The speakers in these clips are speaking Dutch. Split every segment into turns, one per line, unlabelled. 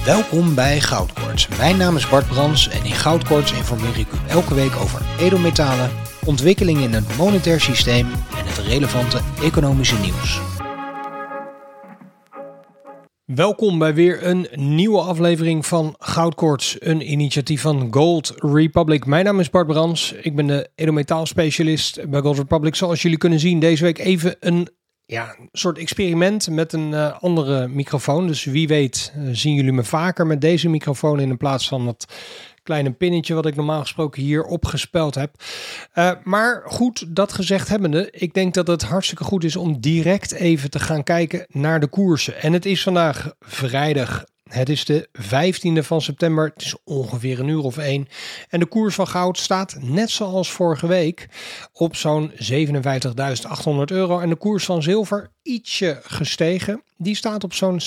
Welkom bij Goudkoorts. Mijn naam is Bart Brans en in Goudkoorts informeer ik u elke week over edelmetalen, ontwikkelingen in het monetair systeem en het relevante economische nieuws. Welkom bij weer een nieuwe aflevering van Goudkoorts, een initiatief van Gold Republic. Mijn naam is Bart Brans, ik ben de edelmetaalspecialist bij Gold Republic. Zoals jullie kunnen zien, deze week even een soort experiment met een andere microfoon. Dus wie weet zien jullie me vaker met deze microfoon in plaats van dat kleine pinnetje wat ik normaal gesproken hier opgespeld heb. Maar goed, dat gezegd hebbende, ik denk dat het hartstikke goed is om direct even te gaan kijken naar de koersen. En het is vandaag vrijdag. Het is de 15e van september, het is ongeveer 1:01 en de koers van goud staat net zoals vorige week op zo'n €57.800 en de koers van zilver ietsje gestegen. Die staat op zo'n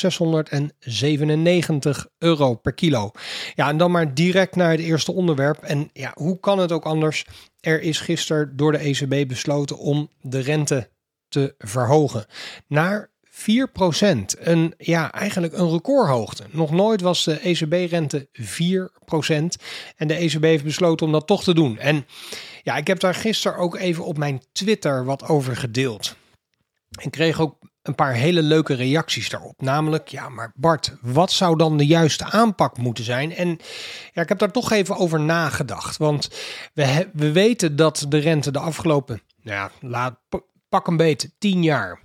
€697 per kilo. Ja, en dan maar direct naar het eerste onderwerp. En ja, hoe kan het ook anders? Er is gisteren door de ECB besloten om de rente te verhogen naar 4%. Eigenlijk een recordhoogte. Nog nooit was de ECB-rente 4%. En de ECB heeft besloten om dat toch te doen. En ja, ik heb daar gisteren ook even op mijn Twitter wat over gedeeld. Ik kreeg ook een paar hele leuke reacties daarop. Namelijk, ja, maar Bart, wat zou dan de juiste aanpak moeten zijn? En ja, ik heb daar toch even over nagedacht. Want we weten dat de rente de afgelopen, pak een beet, 10 jaar...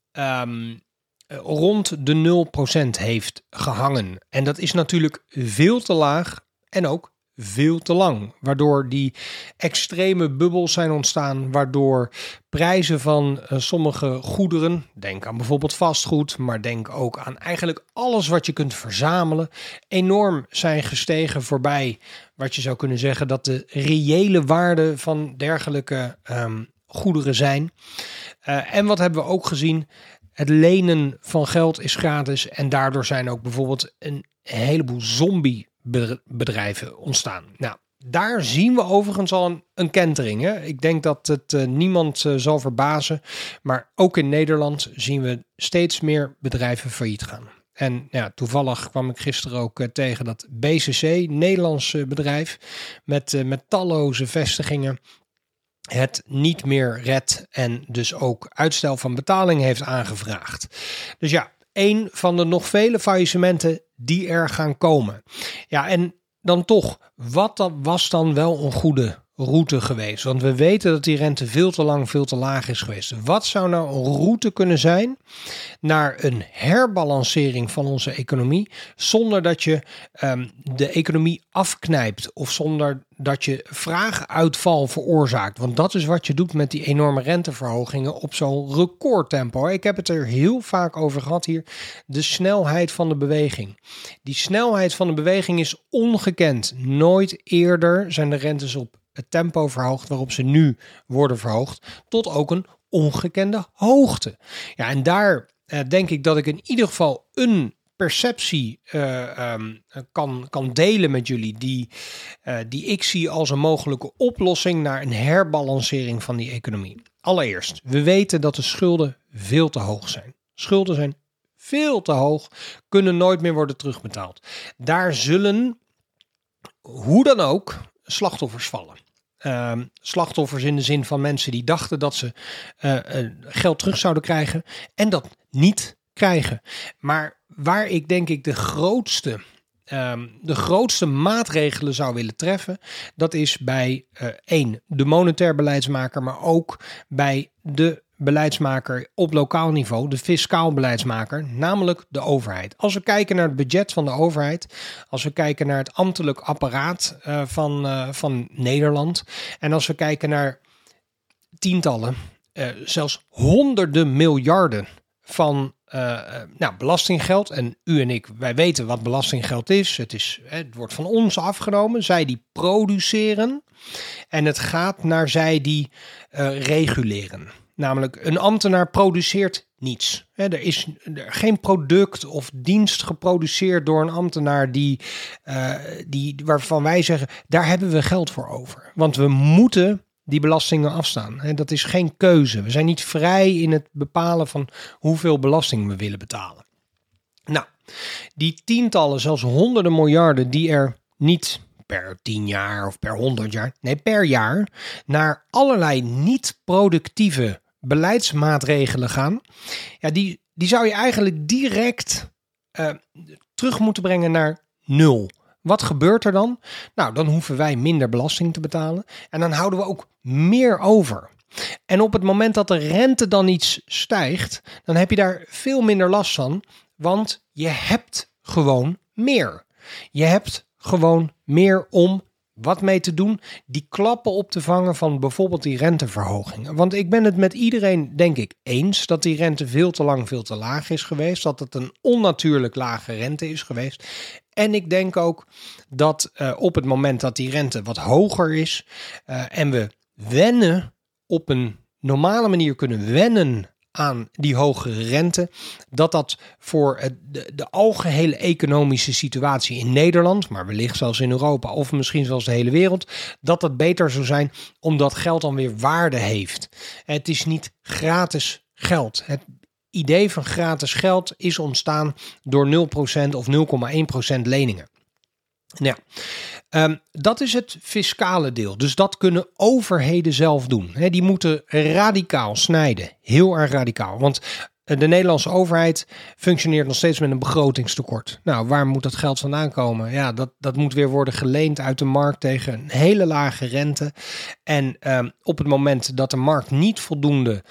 rond de 0% heeft gehangen. En dat is natuurlijk veel te laag en ook veel te lang. Waardoor die extreme bubbels zijn ontstaan, waardoor prijzen van sommige goederen, denk aan bijvoorbeeld vastgoed, maar denk ook aan eigenlijk alles wat je kunt verzamelen, enorm zijn gestegen voorbij wat je zou kunnen zeggen dat de reële waarde van dergelijke goederen zijn. En wat hebben we ook gezien? Het lenen van geld is gratis en daardoor zijn ook bijvoorbeeld een heleboel zombiebedrijven ontstaan. Nou, daar zien we overigens al een kentering. Hè? Ik denk dat het niemand zal verbazen, maar ook in Nederland zien we steeds meer bedrijven failliet gaan. En ja, toevallig kwam ik gisteren ook tegen dat BCC, Nederlands bedrijf, met talloze vestigingen, het niet meer redt en dus ook uitstel van betaling heeft aangevraagd. Dus ja, een van de nog vele faillissementen die er gaan komen. Ja, en dan toch, wat was dan wel een goede route geweest? Want we weten dat die rente veel te lang, veel te laag is geweest. Wat zou nou een route kunnen zijn naar een herbalancering van onze economie, zonder dat je de economie afknijpt of zonder dat je vraaguitval veroorzaakt? Want dat is wat je doet met die enorme renteverhogingen op zo'n recordtempo. Ik heb het er heel vaak over gehad hier. De snelheid van de beweging. Die snelheid van de beweging is ongekend. Nooit eerder zijn de rentes op het tempo verhoogd waarop ze nu worden verhoogd, tot ook een ongekende hoogte. Ja, en daar denk ik dat ik in ieder geval een perceptie kan delen met jullie die ik zie als een mogelijke oplossing naar een herbalancering van die economie. Allereerst, we weten dat de schulden veel te hoog zijn. Schulden zijn veel te hoog, kunnen nooit meer worden terugbetaald. Daar zullen, hoe dan ook, slachtoffers vallen. Slachtoffers in de zin van mensen die dachten dat ze geld terug zouden krijgen en dat niet krijgen. Maar waar ik denk ik de grootste maatregelen zou willen treffen, dat is bij de monetair beleidsmaker, maar ook bij de beleidsmaker op lokaal niveau, de fiscaal beleidsmaker, namelijk de overheid. Als we kijken naar het budget van de overheid, als we kijken naar het ambtelijk apparaat van Nederland en als we kijken naar tientallen, zelfs honderden miljarden van belastinggeld. En u en ik, wij weten wat belastinggeld is. Het wordt van ons afgenomen. Zij die produceren. En het gaat naar zij die reguleren. Namelijk, een ambtenaar produceert niets. Er is geen product of dienst geproduceerd door een ambtenaar waarvan wij zeggen, daar hebben we geld voor over. Want we moeten die belastingen afstaan. Dat is geen keuze. We zijn niet vrij in het bepalen van hoeveel belasting we willen betalen. Nou, die tientallen, zelfs honderden miljarden die er niet per 10 jaar of per 100 jaar, nee per jaar, naar allerlei niet productieve beleidsmaatregelen gaan. Ja, die zou je eigenlijk direct terug moeten brengen naar 0. Wat gebeurt er dan? Nou, dan hoeven wij minder belasting te betalen en dan houden we ook meer over. En op het moment dat de rente dan iets stijgt, dan heb je daar veel minder last van, want je hebt gewoon meer. Je hebt gewoon meer om wat mee te doen, die klappen op te vangen van bijvoorbeeld die renteverhogingen. Want ik ben het met iedereen, denk ik, eens dat die rente veel te lang, veel te laag is geweest. Dat het een onnatuurlijk lage rente is geweest. En ik denk ook dat op het moment dat die rente wat hoger is en we wennen op een normale manier kunnen wennen aan die hogere rente, dat voor de algehele economische situatie in Nederland, maar wellicht zelfs in Europa of misschien zelfs de hele wereld, dat het beter zou zijn omdat geld dan weer waarde heeft. Het is niet gratis geld. Het idee van gratis geld is ontstaan door 0% of 0,1% leningen. Nou, dat is het fiscale deel. Dus dat kunnen overheden zelf doen. Die moeten radicaal snijden. Heel erg radicaal. Want de Nederlandse overheid functioneert nog steeds met een begrotingstekort. Nou, waar moet dat geld vandaan komen? Ja, dat moet weer worden geleend uit de markt tegen een hele lage rente. En op het moment dat de markt niet voldoende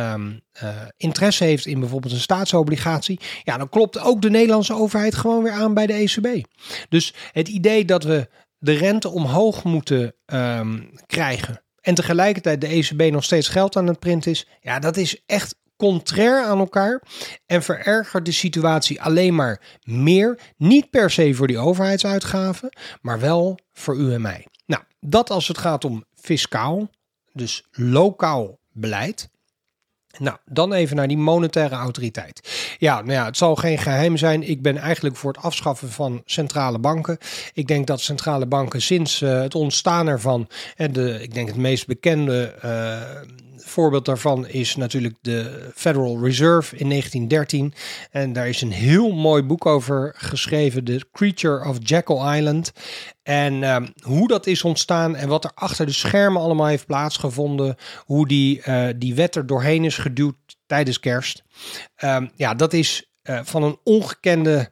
interesse heeft in bijvoorbeeld een staatsobligatie, ja, dan klopt ook de Nederlandse overheid gewoon weer aan bij de ECB. Dus het idee dat we de rente omhoog moeten krijgen en tegelijkertijd de ECB nog steeds geld aan het printen is, ja, dat is echt contrair aan elkaar en verergert de situatie alleen maar meer. Niet per se voor die overheidsuitgaven, maar wel voor u en mij. Nou, dat als het gaat om fiscaal, dus lokaal beleid. Nou, dan even naar die monetaire autoriteit. Ja, nou ja, het zal geen geheim zijn. Ik ben eigenlijk voor het afschaffen van centrale banken. Ik denk dat centrale banken sinds het ontstaan ervan, ik denk het meest bekende voorbeeld daarvan is natuurlijk de Federal Reserve in 1913. En daar is een heel mooi boek over geschreven, The Creature of Jekyll Island. En hoe dat is ontstaan en wat er achter de schermen allemaal heeft plaatsgevonden. Hoe die wet er doorheen is geduwd tijdens kerst. Ja, dat is van een ongekende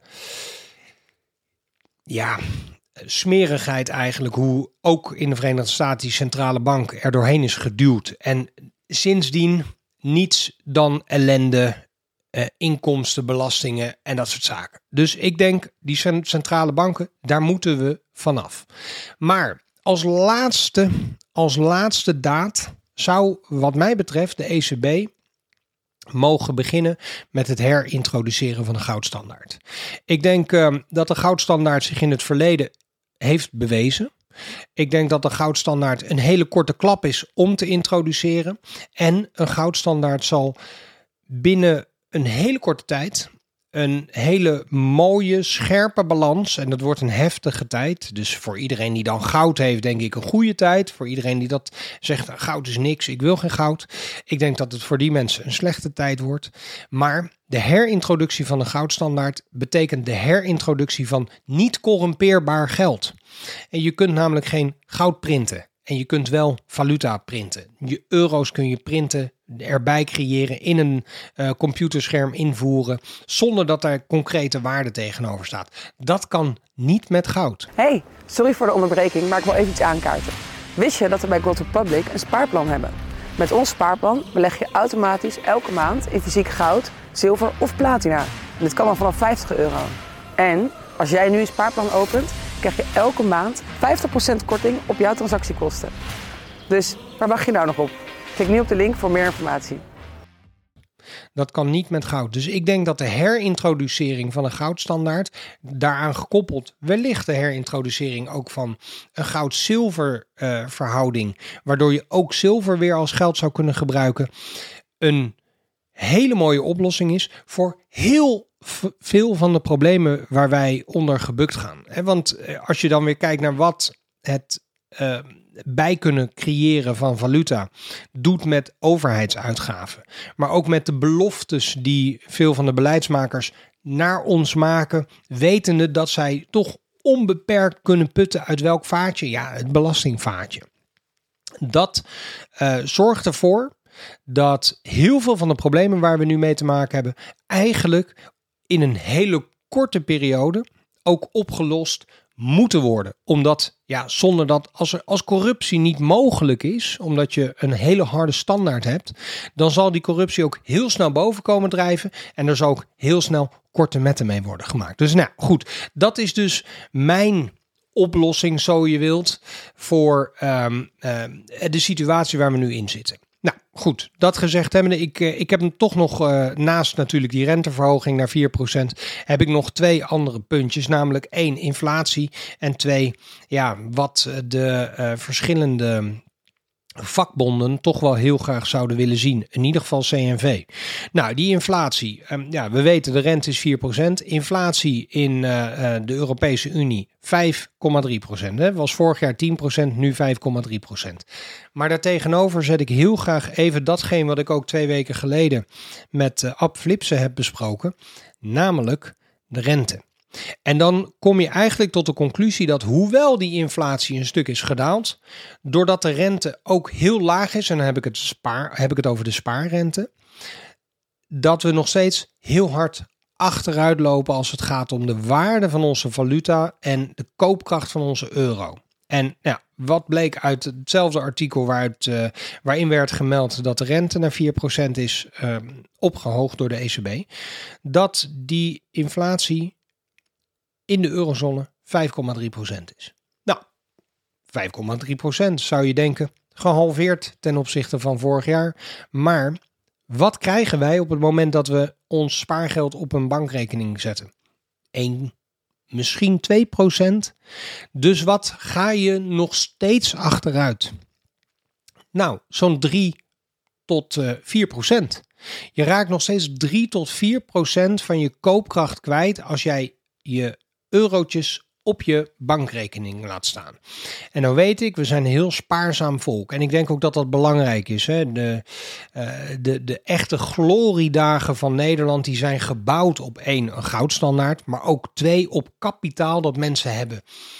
smerigheid eigenlijk. Hoe ook in de Verenigde Staten die centrale bank er doorheen is geduwd. En sindsdien niets dan ellende, inkomsten, belastingen en dat soort zaken. Dus ik denk, die centrale banken, daar moeten we vanaf. Maar als laatste daad zou wat mij betreft de ECB mogen beginnen met het herintroduceren van de goudstandaard. Ik denk dat de goudstandaard zich in het verleden heeft bewezen. Ik denk dat de goudstandaard een hele korte klap is om te introduceren. En een goudstandaard zal binnen een hele korte tijd een hele mooie, scherpe balans. En dat wordt een heftige tijd. Dus voor iedereen die dan goud heeft, denk ik een goede tijd. Voor iedereen die dat zegt, goud is niks, ik wil geen goud. Ik denk dat het voor die mensen een slechte tijd wordt. Maar de herintroductie van de goudstandaard betekent de herintroductie van niet corrumpeerbaar geld. En je kunt namelijk geen goud printen. En je kunt wel valuta printen. Je euro's kun je printen, erbij creëren, in een computerscherm invoeren, zonder dat daar concrete waarde tegenover staat. Dat kan niet met goud.
Hey, sorry voor de onderbreking, maar ik wil even iets aankaarten. Wist je dat we bij Gold Republic een spaarplan hebben? Met ons spaarplan beleg je automatisch elke maand in fysiek goud, zilver of platina. En dit kan al vanaf €50. En als jij nu een spaarplan opent, krijg je elke maand 50% korting op jouw transactiekosten. Dus waar wacht je nou nog op? Klik nu op de link voor meer informatie.
Dat kan niet met goud. Dus ik denk dat de herintroducering van een goudstandaard, daaraan gekoppeld wellicht de herintroducering ook van een goud-zilver verhouding, waardoor je ook zilver weer als geld zou kunnen gebruiken, een hele mooie oplossing is voor heel veel van de problemen waar wij onder gebukt gaan. Want als je dan weer kijkt naar wat het bij kunnen creëren van valuta doet met overheidsuitgaven, maar ook met de beloftes die veel van de beleidsmakers naar ons maken, wetende dat zij toch onbeperkt kunnen putten uit welk vaatje? Ja, het belastingvaatje. Dat zorgt ervoor dat heel veel van de problemen waar we nu mee te maken hebben, eigenlijk in een hele korte periode ook opgelost moeten worden. Omdat, zonder dat, als corruptie niet mogelijk is, omdat je een hele harde standaard hebt, dan zal die corruptie ook heel snel boven komen drijven en er zal ook heel snel korte metten mee worden gemaakt. Dus goed, dat is dus mijn oplossing, zo je wilt, voor de situatie waar we nu in zitten. Nou goed, dat gezegd hebbende, ik heb hem toch nog naast natuurlijk die renteverhoging naar 4%, heb ik nog 2 andere puntjes, namelijk 1, inflatie en 2, wat de verschillende vakbonden toch wel heel graag zouden willen zien. In ieder geval CNV. Nou, die inflatie. We weten de rente is 4%. Inflatie in de Europese Unie 5,3%. Was vorig jaar 10%, nu 5,3%. Maar daartegenover zet ik heel graag even datgene wat ik ook 2 weken geleden met Ab Flipsen heb besproken. Namelijk de rente. En dan kom je eigenlijk tot de conclusie dat hoewel die inflatie een stuk is gedaald, doordat de rente ook heel laag is, en dan heb ik het over de spaarrente, dat we nog steeds heel hard achteruit lopen als het gaat om de waarde van onze valuta en de koopkracht van onze euro. En wat bleek uit hetzelfde artikel waarin werd gemeld dat de rente naar 4% is opgehoogd door de ECB, dat die inflatie in de eurozone 5,3% is. Nou, 5,3% zou je denken, gehalveerd ten opzichte van vorig jaar. Maar wat krijgen wij op het moment dat we ons spaargeld op een bankrekening zetten? 1, misschien 2%. Dus wat ga je nog steeds achteruit? Nou, zo'n 3 tot 4%. Je raakt nog steeds 3 tot 4% van je koopkracht kwijt als jij je eurotjes op je bankrekening laat staan. En dan weet ik, we zijn een heel spaarzaam volk. En ik denk ook dat dat belangrijk is. Hè? De echte gloriedagen van Nederland, die zijn gebouwd op 1, een goudstandaard, maar ook 2, op kapitaal dat mensen hebben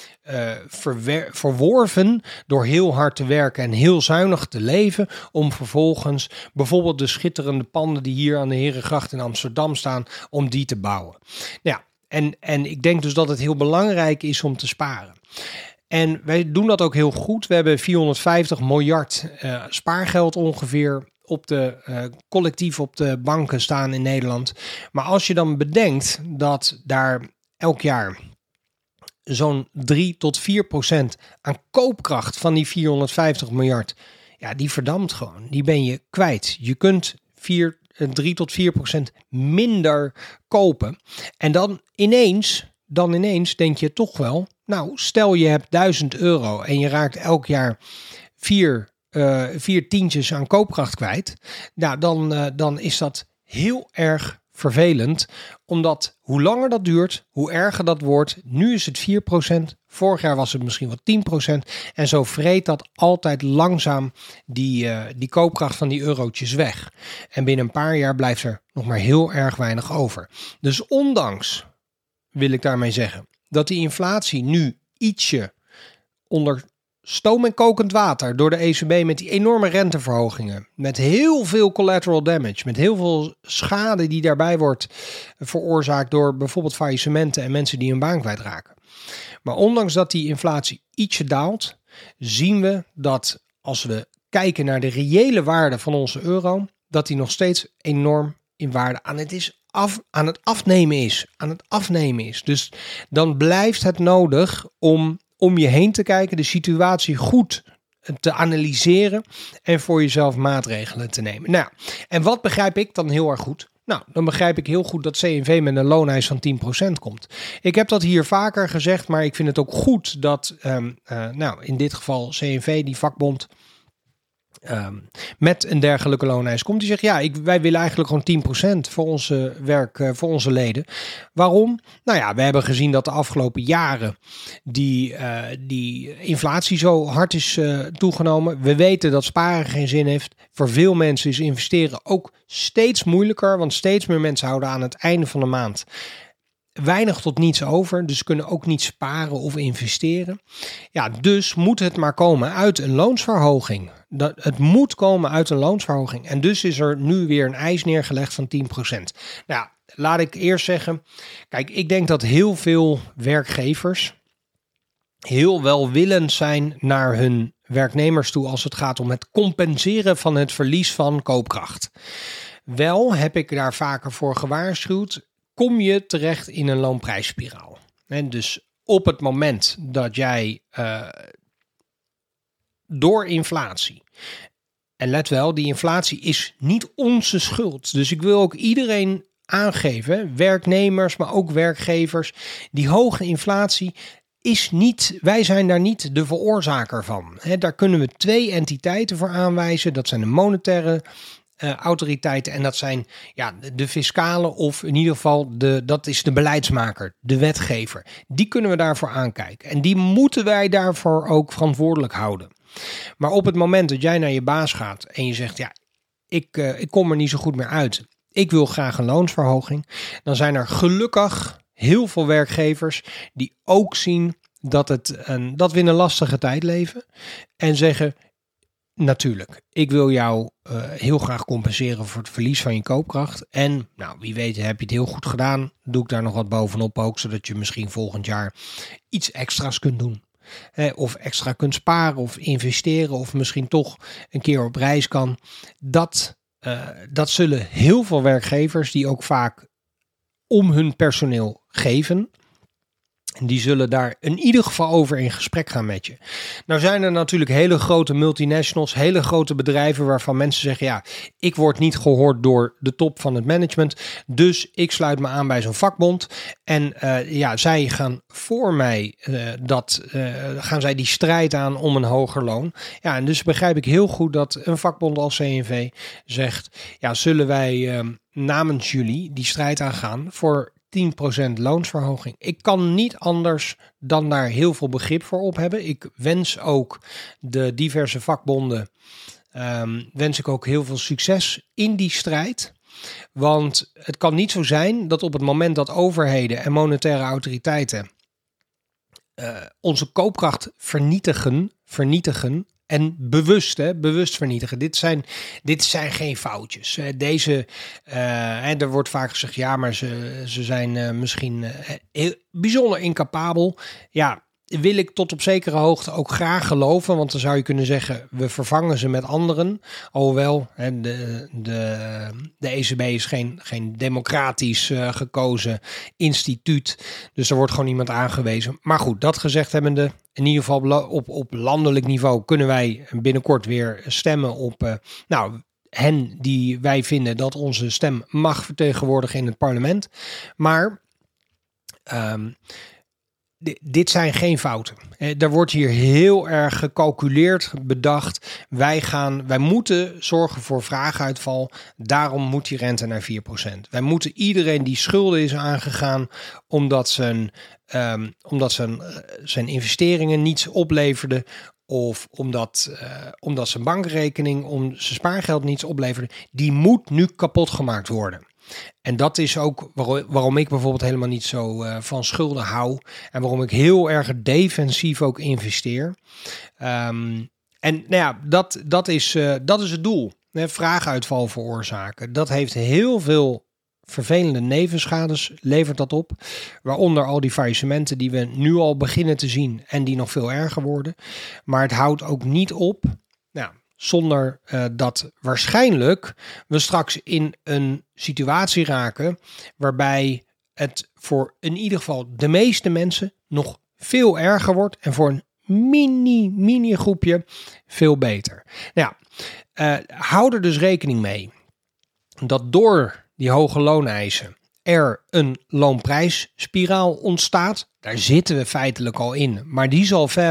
verworven door heel hard te werken en heel zuinig te leven, om vervolgens bijvoorbeeld de schitterende panden die hier aan de Herengracht in Amsterdam staan, om die te bouwen. Ja. En ik denk dus dat het heel belangrijk is om te sparen. En wij doen dat ook heel goed. We hebben 450 miljard spaargeld ongeveer collectief op de banken staan in Nederland. Maar als je dan bedenkt dat daar elk jaar zo'n 3 tot 4% aan koopkracht van die 450 miljard, die verdampt gewoon. Die ben je kwijt. Je kunt 3 tot 4% minder kopen. En dan ineens denk je toch wel, nou, stel je hebt €1000 en je raakt elk jaar 4 tientjes aan koopkracht kwijt. Nou, dan is dat heel erg vervelend, omdat hoe langer dat duurt, hoe erger dat wordt. Nu is het 4%, vorig jaar was het misschien wel 10%. En zo vreet dat altijd langzaam die koopkracht van die eurotjes weg. En binnen een paar jaar blijft er nog maar heel erg weinig over. Dus ondanks, wil ik daarmee zeggen, dat die inflatie nu ietsje onder stoom en kokend water door de ECB met die enorme renteverhogingen, met heel veel collateral damage, met heel veel schade die daarbij wordt veroorzaakt door bijvoorbeeld faillissementen en mensen die hun baan kwijtraken. Maar ondanks dat die inflatie ietsje daalt, zien we dat als we kijken naar de reële waarde van onze euro, dat die nog steeds enorm in waarde aan het afnemen is. Dus dan blijft het nodig om je heen te kijken, de situatie goed te analyseren en voor jezelf maatregelen te nemen. Nou, en wat begrijp ik dan heel erg goed? Nou, dan begrijp ik heel goed dat CNV met een looneis van 10% komt. Ik heb dat hier vaker gezegd, maar ik vind het ook goed dat in dit geval CNV, die vakbond, met een dergelijke looneis komt, die zegt wij willen eigenlijk gewoon 10% voor onze voor onze leden. Waarom? Nou ja, we hebben gezien dat de afgelopen jaren die inflatie zo hard is toegenomen. We weten dat sparen geen zin heeft. Voor veel mensen is investeren ook steeds moeilijker, want steeds meer mensen houden aan het einde van de maand weinig tot niets over, dus kunnen ook niet sparen of investeren. Ja, dus moet het maar komen uit een loonsverhoging. Het moet komen uit een loonsverhoging. En dus is er nu weer een eis neergelegd van 10%. Nou, laat ik eerst zeggen, kijk, ik denk dat heel veel werkgevers heel welwillend zijn naar hun werknemers toe als het gaat om het compenseren van het verlies van koopkracht. Wel heb ik daar vaker voor gewaarschuwd, kom je terecht in een loonprijsspiraal. En dus op het moment dat jij door inflatie, en let wel, die inflatie is niet onze schuld. Dus ik wil ook iedereen aangeven, werknemers, maar ook werkgevers, die hoge inflatie is niet, wij zijn daar niet de veroorzaker van. Daar kunnen we 2 entiteiten voor aanwijzen. Dat zijn de monetaire autoriteiten en dat zijn de fiscale of in ieder geval dat is de beleidsmaker, de wetgever. Die kunnen we daarvoor aankijken en die moeten wij daarvoor ook verantwoordelijk houden. Maar op het moment dat jij naar je baas gaat en je zegt ik kom er niet zo goed meer uit, ik wil graag een loonsverhoging, dan zijn er gelukkig heel veel werkgevers die ook zien dat we in een lastige tijd leven en zeggen, natuurlijk, ik wil jou heel graag compenseren voor het verlies van je koopkracht. En wie weet heb je het heel goed gedaan. Doe ik daar nog wat bovenop ook, zodat je misschien volgend jaar iets extra's kunt doen. Of extra kunt sparen of investeren of misschien toch een keer op reis kan. Dat zullen heel veel werkgevers die ook vaak om hun personeel geven. En die zullen daar in ieder geval over in gesprek gaan met je. Nou zijn er natuurlijk hele grote multinationals, hele grote bedrijven waarvan mensen zeggen, ik word niet gehoord door de top van het management, dus ik sluit me aan bij zo'n vakbond. En zij gaan voor mij, gaan zij die strijd aan om een hoger loon. Ja, en dus begrijp ik heel goed dat een vakbond als CNV zegt, zullen wij namens jullie die strijd aangaan voor 10% loonsverhoging. Ik kan niet anders dan daar heel veel begrip voor op hebben. Ik wens ook de diverse vakbonden wens ik ook heel veel succes in die strijd. Want het kan niet zo zijn dat op het moment dat overheden en monetaire autoriteiten onze koopkracht vernietigen en bewust vernietigen. Dit zijn geen foutjes. Er wordt vaak gezegd, maar ze zijn misschien heel bijzonder incapabel. Ja, wil ik tot op zekere hoogte ook graag geloven, want dan zou je kunnen zeggen, we vervangen ze met anderen. Alhoewel, de ECB is geen democratisch gekozen instituut, dus er wordt gewoon iemand aangewezen. Maar goed, dat gezegd hebbende, in ieder geval op landelijk niveau kunnen wij binnenkort weer stemmen op hen die wij vinden dat onze stem mag vertegenwoordigen in het parlement. Maar dit zijn geen fouten. Er wordt hier heel erg gecalculeerd, bedacht. Wij moeten zorgen voor vraaguitval. Daarom moet die rente naar 4%. Wij moeten iedereen die schulden is aangegaan omdat zijn investeringen niets opleverden, of omdat zijn bankrekening, zijn spaargeld niets opleverde, die moet nu kapot gemaakt worden. En dat is ook waarom ik bijvoorbeeld helemaal niet zo van schulden hou. En waarom ik heel erg defensief ook investeer. Dat is het doel. Vraaguitval veroorzaken. Dat heeft heel veel vervelende nevenschades, levert dat op. Waaronder al die faillissementen die we nu al beginnen te zien en die nog veel erger worden. Maar het houdt ook niet op. Zonder dat waarschijnlijk we straks in een situatie raken waarbij het voor in ieder geval de meeste mensen nog veel erger wordt en voor een mini groepje veel beter. Hou er dus rekening mee dat door die hoge looneisen er een loonprijsspiraal ontstaat. Daar zitten we feitelijk al in, maar die zal verder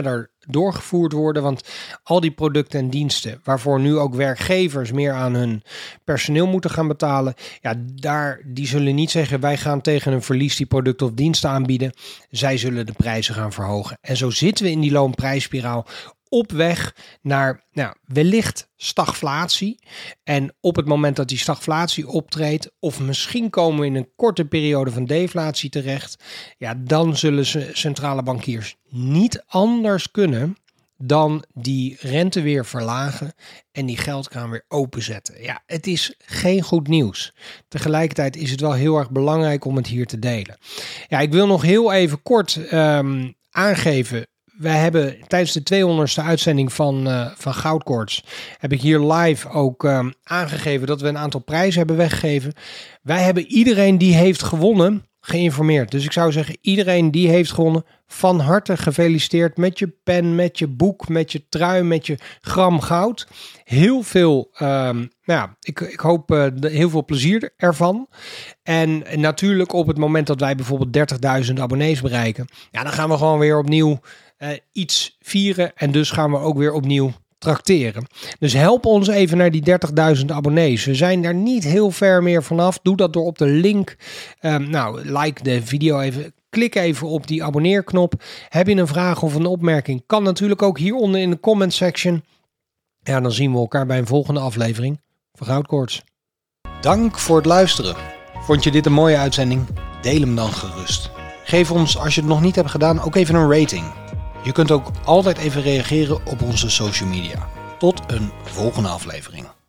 doorgevoerd worden. Want al die producten en diensten waarvoor nu ook werkgevers meer aan hun personeel moeten gaan betalen. Ja, die zullen niet zeggen wij gaan tegen een verlies die producten of diensten aanbieden. Zij zullen de prijzen gaan verhogen. En zo zitten we in die loonprijsspiraal op weg naar wellicht stagflatie. En op het moment dat die stagflatie optreedt, of misschien komen we in een korte periode van deflatie terecht, ja, dan zullen centrale bankiers niet anders kunnen dan die rente weer verlagen en die geldkraan weer openzetten. Ja, het is geen goed nieuws. Tegelijkertijd is het wel heel erg belangrijk om het hier te delen. Ja, ik wil nog heel even kort aangeven. Wij hebben tijdens de 200ste uitzending van Goudkoorts heb ik hier live ook aangegeven dat we een aantal prijzen hebben weggegeven. Wij hebben iedereen die heeft gewonnen geïnformeerd. Dus ik zou zeggen, iedereen die heeft gewonnen, van harte gefeliciteerd met je pen, met je boek, met je trui, met je gram goud. Heel veel, ik hoop heel veel plezier ervan. En natuurlijk op het moment dat wij bijvoorbeeld 30.000 abonnees bereiken, ja, dan gaan we gewoon weer opnieuw iets vieren en dus gaan we ook weer opnieuw trakteren. Dus help ons even naar die 30.000 abonnees. We zijn daar niet heel ver meer vanaf. Doe dat door op de link. Like de video even. Klik even op die abonneerknop. Heb je een vraag of een opmerking? Kan natuurlijk ook hieronder in de comment section. Ja, dan zien we elkaar bij een volgende aflevering van Goudkoorts. Dank voor het luisteren. Vond je dit een mooie uitzending? Deel hem dan gerust. Geef ons, als je het nog niet hebt gedaan, ook even een rating. Je kunt ook altijd even reageren op onze social media. Tot een volgende aflevering.